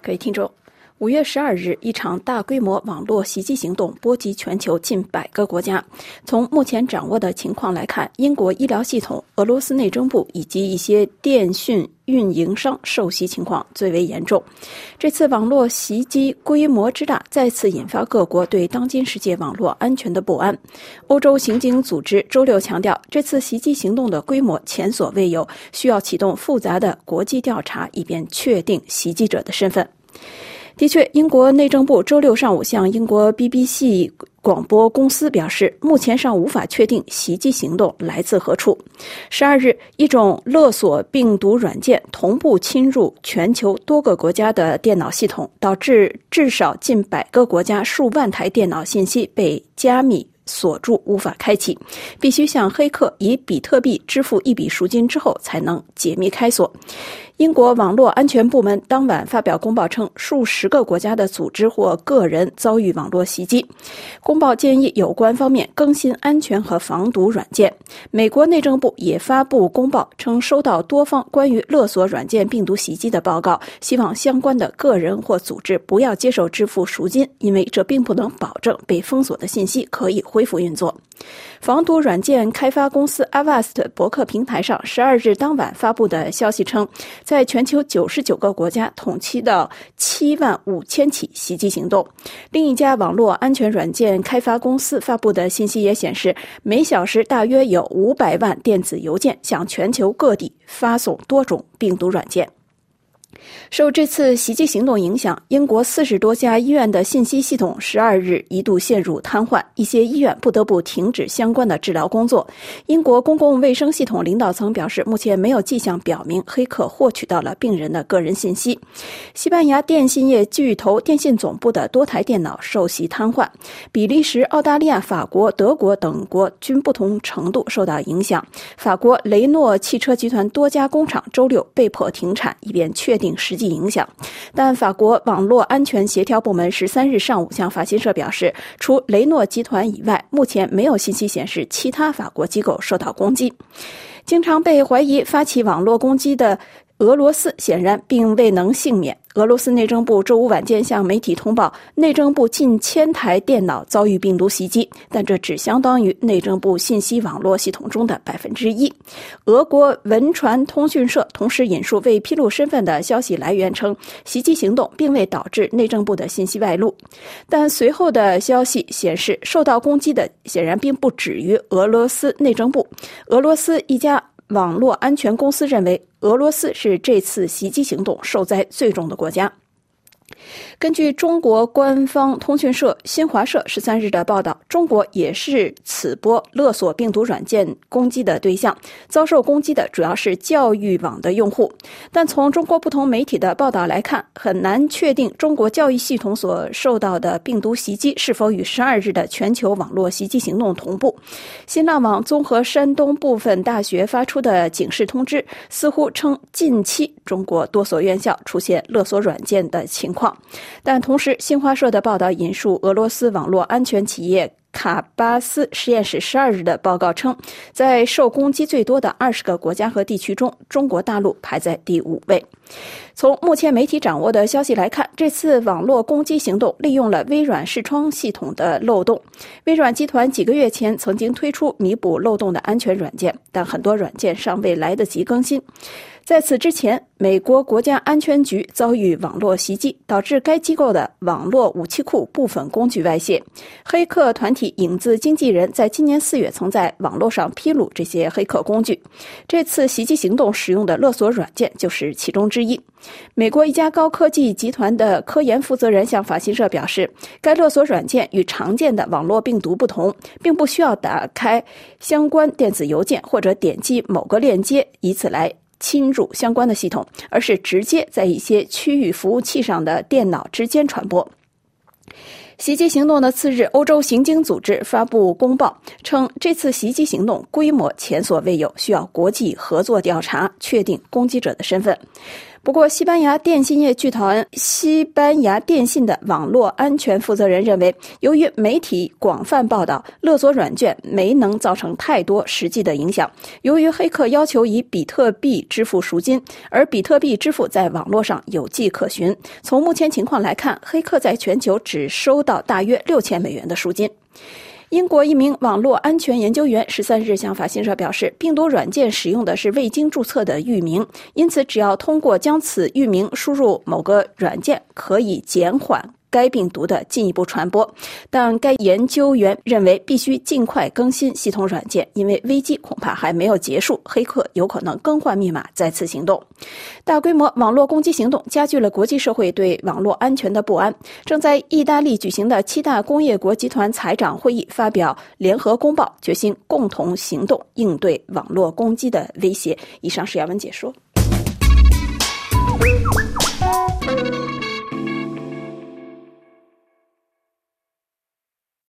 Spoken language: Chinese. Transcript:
各位听众，5月12日，一场大规模网络袭击行动波及全球近100个国家。从目前掌握的情况来看，英国医疗系统、俄罗斯内政部以及一些电讯运营商受袭情况最为严重。这次网络袭击规模之大，再次引发各国对当今世界网络安全的不安。欧洲刑警组织周六强调，这次袭击行动的规模前所未有，需要启动复杂的国际调查，以便确定袭击者的身份。的确，英国内政部周六上午向英国 BBC 广播公司表示，目前尚无法确定袭击行动来自何处。12日，一种勒索病毒软件同步侵入全球多个国家的电脑系统，导致至少近100个国家数万台电脑信息被加密锁住，无法开启，必须向黑客以比特币支付一笔赎金之后才能解密开锁。英国网络安全部门当晚发表公报称，数十个国家的组织或个人遭遇网络袭击。公报建议有关方面更新安全和防毒软件。美国内政部也发布公报称，收到多方关于勒索软件病毒袭击的报告，希望相关的个人或组织不要接受支付赎金，因为这并不能保证被封锁的信息可以恢复运作。防毒软件开发公司 Avast 博客平台上12日当晚发布的消息称，在全球99个国家统计到75000起袭击行动。另一家网络安全软件开发公司发布的信息也显示，每小时大约有500万电子邮件向全球各地发送多种病毒软件。受这次袭击行动影响，英国40多家医院的信息系统12日一度陷入瘫痪，一些医院不得不停止相关的治疗工作。英国公共卫生系统领导层表示，目前没有迹象表明黑客获取到了病人的个人信息。西班牙电信业巨头电信总部的多台电脑受袭瘫痪，比利时、澳大利亚、法国、德国等国均不同程度受到影响。法国雷诺汽车集团多家工厂周六被迫停产，以便确定实际影响。但法国网络安全协调部门13日上午向法新社表示，除雷诺集团以外，目前没有信息显示其他法国机构受到攻击。经常被怀疑发起网络攻击的俄罗斯显然并未能幸免。俄罗斯内政部周五晚间向媒体通报，内政部近1000台电脑遭遇病毒袭击，但这只相当于内政部信息网络系统中的1%。俄国文传通讯社同时引述未披露身份的消息来源称，袭击行动并未导致内政部的信息外露。但随后的消息显示，受到攻击的显然并不止于俄罗斯内政部。俄罗斯一家网络安全公司认为，俄罗斯是这次袭击行动受灾最重的国家。根据中国官方通讯社新华社13日的报道，中国也是此波勒索病毒软件攻击的对象，遭受攻击的主要是教育网的用户。但从中国不同媒体的报道来看，很难确定中国教育系统所受到的病毒袭击是否与12日的全球网络袭击行动同步。新浪网综合山东部分大学发出的警示通知，似乎称近期中国多所院校出现勒索软件的情况。但同时，新华社的报道引述俄罗斯网络安全企业卡巴斯实验室12日的报告称，在受攻击最多的20个国家和地区中，中国大陆排在第5位。从目前媒体掌握的消息来看，这次网络攻击行动利用了微软视窗系统的漏洞。微软集团几个月前曾经推出弥补漏洞的安全软件，但很多软件尚未来得及更新。在此之前，美国国家安全局遭遇网络袭击，导致该机构的网络武器库部分工具外泄。黑客团体影子经纪人在今年4月曾在网络上披露这些黑客工具。这次袭击行动使用的勒索软件就是其中之一。美国一家高科技集团的科研负责人向法新社表示，该勒索软件与常见的网络病毒不同，并不需要打开相关电子邮件或者点击某个链接，以此来侵入相关的系统，而是直接在一些区域服务器上的电脑之间传播。袭击行动的次日，欧洲刑警组织发布公报称，这次袭击行动规模前所未有，需要国际合作调查，确定攻击者的身份。 不过，西班牙电信业剧团西班牙电信的网络安全负责人认为，由于媒体广泛报道，勒索软件没能造成太多实际的影响。由于黑客要求以比特币支付赎金，而比特币支付在网络上有迹可循，从目前情况来看，黑客在全球只收到大约$6000的赎金。英国一名网络安全研究员13日向法新社表示，病毒软件使用的是未经注册的域名，因此只要通过将此域名输入某个软件，可以减缓该病毒的进一步传播。但该研究员认为必须尽快更新系统软件，因为危机恐怕还没有结束，黑客有可能更换密码再次行动。大规模网络攻击行动加剧了国际社会对网络安全的不安。正在意大利举行的7大工业国集团财长会议发表联合公报，决心共同行动应对网络攻击的威胁。以上是杨文解说。